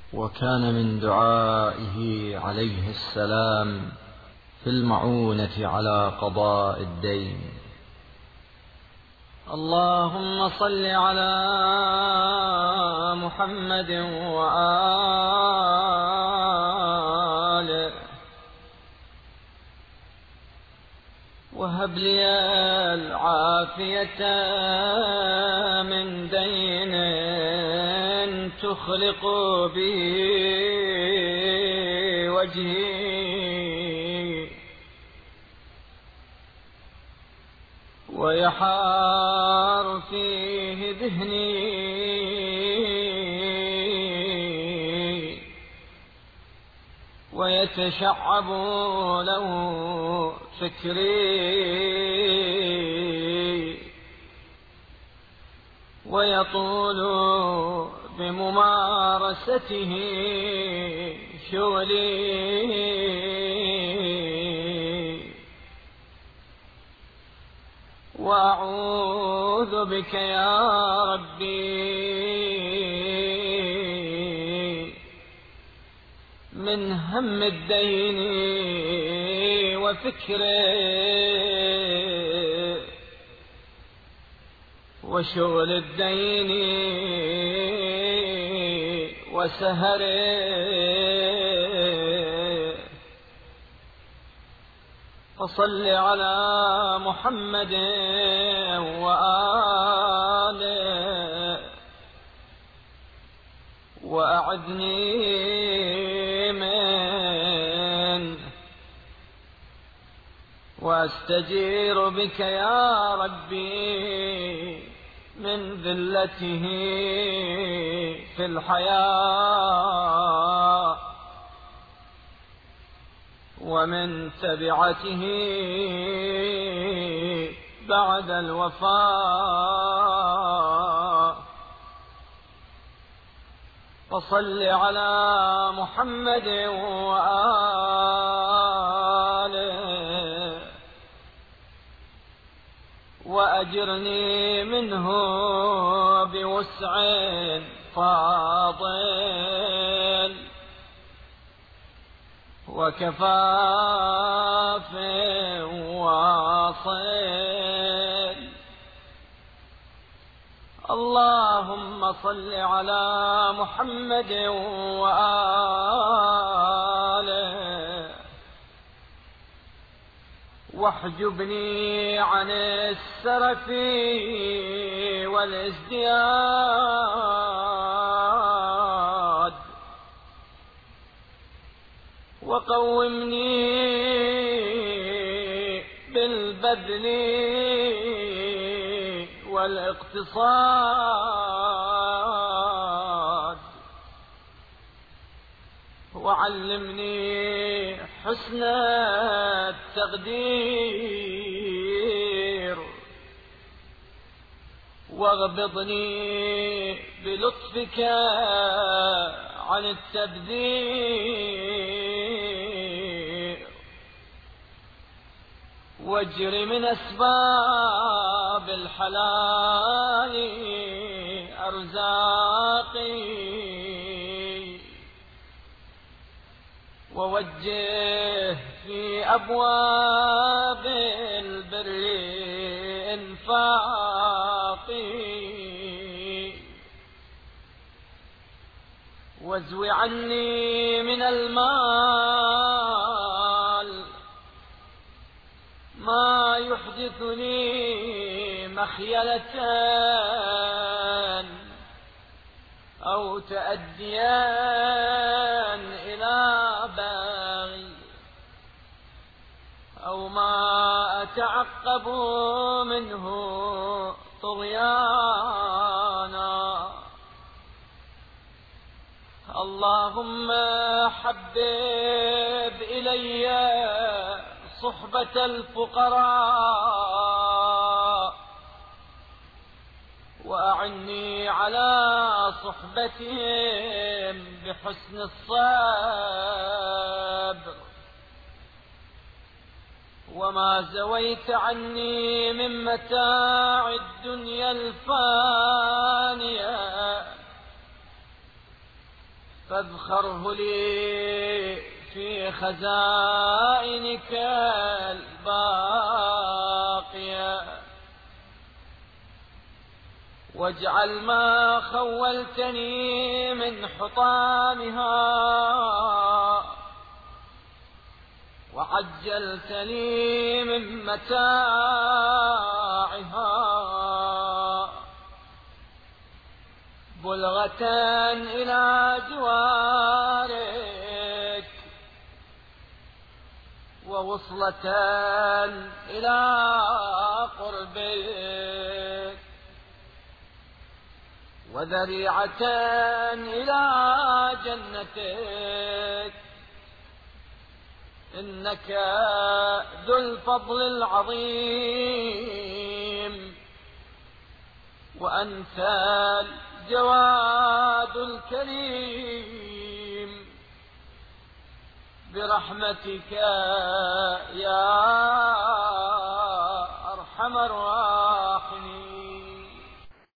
وكان من دعائه عليه السلام في المعونة على قضاء الدين: اللهم صل على محمد وآله وهب لي العافية من دين تخلق به وجهي ويحار فيه ذهني ويتشعب له فكري ويطول بممارسته شغلي وأعوذ بك يا ربي من هم الدين وفكره وشغل الدين وسهره. فصل على محمد وآله وأعذني منه وأستجير بك يا ربي من ذلته في الحياة ومن تبعته بعد الوفاة. فصل على محمد وآله وأجرني منه بوسع فاضل وكفاف واصل. اللهم صل على محمد وآله واحجبني عن السرف والازدياد وقومني بالبذل والاقتصاد وعلمني حسن التقدير واغبضني بلطفك عن التبذير واجر من أسباب الحلال أرزاقي ووجه في أبواب البر إنفاقي وازو عني من المال ما يحدثني مخيلة أو تأديا إلى باغي أو ما أتعقب منه طغيانا. اللهم حبب إلي صحبة الفقراء وأعني على صحبتهم بحسن الصبر وما زويت عني من متاع الدنيا الفانية فاذخره لي في خزائنك الباقية، واجعل ما خولتني من حطامها وعجلت لي من متاعها بلغة إلى جوارك ووصلة إلى قربك وذريعة إلى جنتك، إنك ذو الفضل العظيم وأنت الجواد الكريم، برحمتك يا أرحم الراحمين.